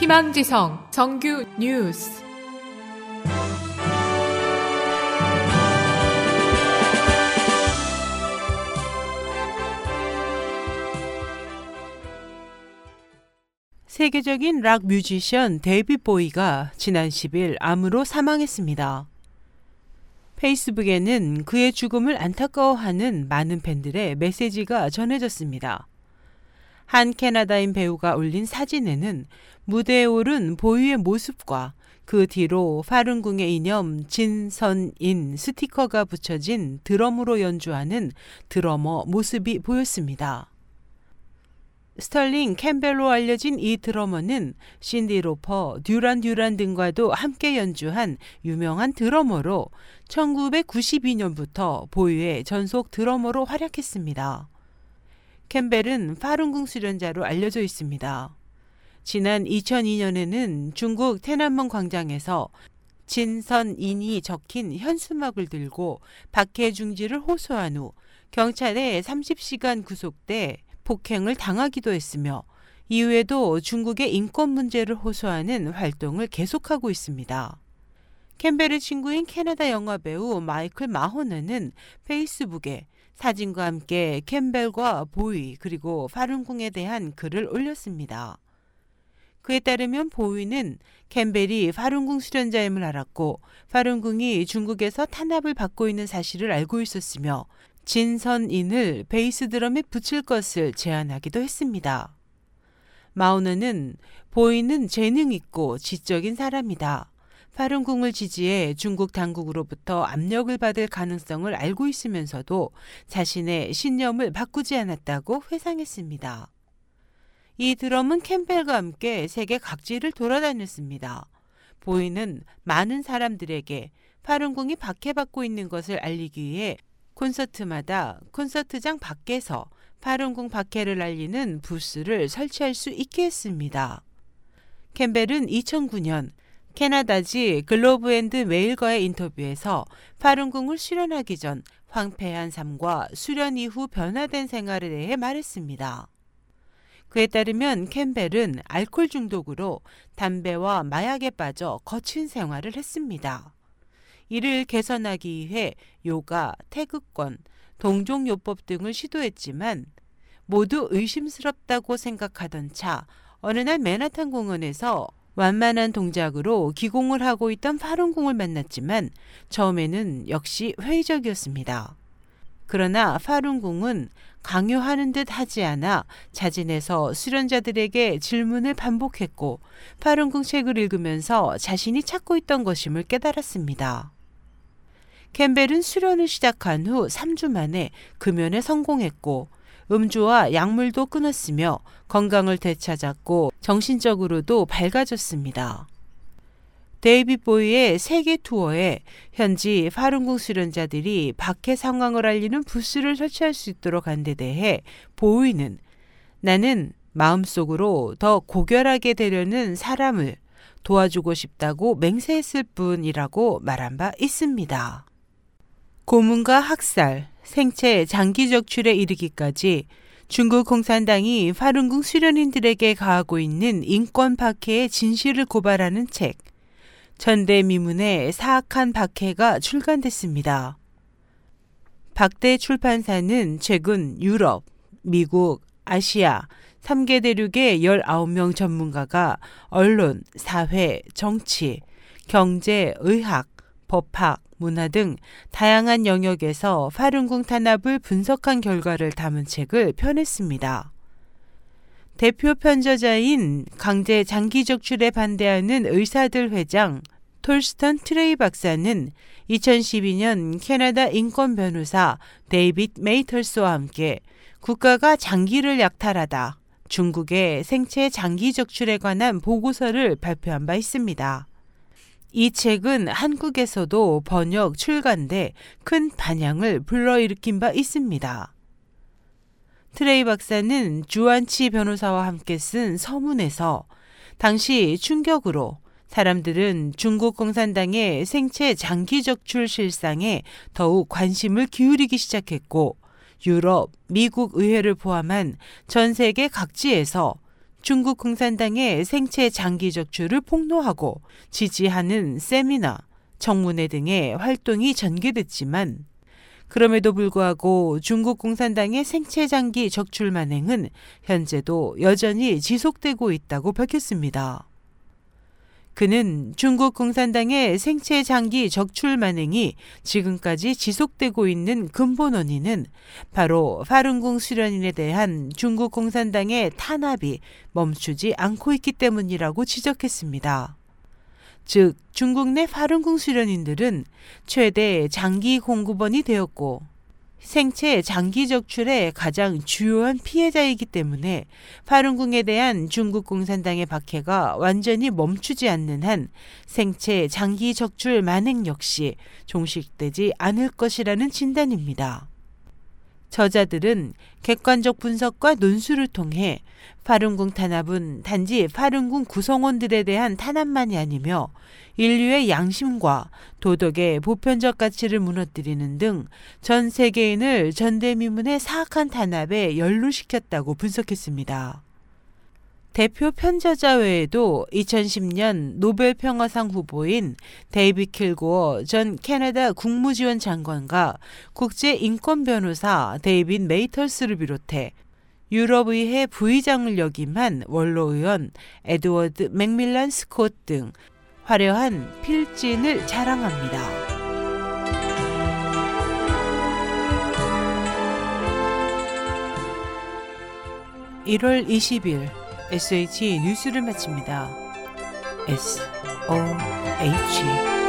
희망지성 정규 뉴스. 세계적인 락 뮤지션 데이빗 보이가 지난 10일 암으로 사망했습니다. 페이스북에는 그의 죽음을 안타까워하는 많은 팬들의 메시지가 전해졌습니다. 한 캐나다인 배우가 올린 사진에는 무대에 오른 보이의 모습과 그 뒤로 파룬궁의 이념 진선인 스티커가 붙여진 드럼으로 연주하는 드러머 모습이 보였습니다. 스털링 캠벨로 알려진 이 드러머는 신디 로퍼, 듀란 등과도 함께 연주한 유명한 드러머로 1992년부터 보이의 전속 드러머로 활약했습니다. 캠벨은 파룬궁 수련자로 알려져 있습니다. 지난 2002년에는 중국天安门 광장에서 진선인이 적힌 현수막을 들고 박해 중지를 호소한 후 경찰에 30시간 구속돼 폭행을 당하기도 했으며 이후에도 중국의 인권 문제를 호소하는 활동을 계속하고 있습니다. 캠벨의 친구인 캐나다 영화배우 마이클 마호너는 페이스북에 사진과 함께 캠벨과 보이 그리고 파룬궁에 대한 글을 올렸습니다. 그에 따르면 보이는 캠벨이 파룬궁 수련자임을 알았고 파룬궁이 중국에서 탄압을 받고 있는 사실을 알고 있었으며 진선인을 베이스 드럼에 붙일 것을 제안하기도 했습니다. 마오너는 보이는 재능 있고 지적인 사람이다. 파룬궁을 지지해 중국 당국으로부터 압력을 받을 가능성을 알고 있으면서도 자신의 신념을 바꾸지 않았다고 회상했습니다. 이 드럼은 캠벨과 함께 세계 각지를 돌아다녔습니다. 보이는 많은 사람들에게 파룬궁이 박해받고 있는 것을 알리기 위해 콘서트마다 콘서트장 밖에서 파룬궁 박해를 알리는 부스를 설치할 수 있게 했습니다. 캠벨은 2009년 캐나다지 글로브 앤드 메일과의 인터뷰에서 파룬궁을 수련하기 전 황폐한 삶과 수련 이후 변화된 생활에 대해 말했습니다. 그에 따르면 캠벨은 알코올 중독으로 담배와 마약에 빠져 거친 생활을 했습니다. 이를 개선하기 위해 요가, 태극권, 동종요법 등을 시도했지만 모두 의심스럽다고 생각하던 차 어느 날 맨하탄 공원에서 완만한 동작으로 기공을 하고 있던 파룬궁을 만났지만 처음에는 역시 회의적이었습니다. 그러나 파룬궁은 강요하는 듯 하지 않아 자진해서 수련자들에게 질문을 반복했고 파룬궁 책을 읽으면서 자신이 찾고 있던 것임을 깨달았습니다. 캠벨은 수련을 시작한 후 3주 만에 금연에 성공했고 음주와 약물도 끊었으며 건강을 되찾았고 정신적으로도 밝아졌습니다. 데이빗 보이의 세계 투어에 현지 파룬궁 수련자들이 박해 상황을 알리는 부스를 설치할 수 있도록 한 데 대해 보이는 나는 마음속으로 더 고결하게 되려는 사람을 도와주고 싶다고 맹세했을 뿐이라고 말한 바 있습니다. 고문과 학살, 생체 장기 적출에 이르기까지 중국 공산당이 파룬궁 수련인들에게 가하고 있는 인권 박해의 진실을 고발하는 책 전대미문의 사악한 박해가 출간됐습니다. 박대 출판사는 최근 유럽, 미국, 아시아 3개 대륙의 19명 전문가가 언론, 사회, 정치, 경제, 의학, 법학, 문화 등 다양한 영역에서 파룬궁 탄압을 분석한 결과를 담은 책을 펴냈습니다. 대표 편저자인 강제 장기 적출에 반대하는 의사들 회장 톨스턴 트레이 박사는 2012년 캐나다 인권 변호사 데이빗 메이털스와 함께 국가가 장기를 약탈하다 중국의 생체 장기 적출에 관한 보고서를 발표한 바 있습니다. 이 책은 한국에서도 번역 출간돼 큰 반향을 불러일으킨 바 있습니다. 트레이 박사는 주안치 변호사와 함께 쓴 서문에서 당시 충격으로 사람들은 중국 공산당의 생체 장기 적출 실상에 더욱 관심을 기울이기 시작했고 유럽, 미국 의회를 포함한 전 세계 각지에서 중국 공산당의 생체 장기 적출을 폭로하고 지지하는 세미나, 청문회 등의 활동이 전개됐지만 그럼에도 불구하고 중국 공산당의 생체 장기 적출 만행은 현재도 여전히 지속되고 있다고 밝혔습니다. 그는 중국 공산당의 생체 장기 적출 만행이 지금까지 지속되고 있는 근본 원인은 바로 파룬궁 수련인에 대한 중국 공산당의 탄압이 멈추지 않고 있기 때문이라고 지적했습니다. 즉, 중국 내 파룬궁 수련인들은 최대 장기 공급원이 되었고 생체 장기 적출의 가장 주요한 피해자이기 때문에 파룬궁에 대한 중국 공산당의 박해가 완전히 멈추지 않는 한 생체 장기 적출 만행 역시 종식되지 않을 것이라는 진단입니다. 저자들은 객관적 분석과 논술을 통해 파룬궁 탄압은 단지 파룬궁 구성원들에 대한 탄압만이 아니며 인류의 양심과 도덕의 보편적 가치를 무너뜨리는 등 전 세계인을 전대미문의 사악한 탄압에 연루시켰다고 분석했습니다. 대표 편저자 외에도 2010년 노벨 평화상 후보인 데이비드 킬고어 전 캐나다 국무지원 장관과 국제인권 변호사 데이비드 메이털스를 비롯해 유럽의회 부의장을 역임한 원로의원 에드워드 맥밀런 스콧 등 화려한 필진을 자랑합니다. 1월 20일 SH 뉴스를 마칩니다. SOH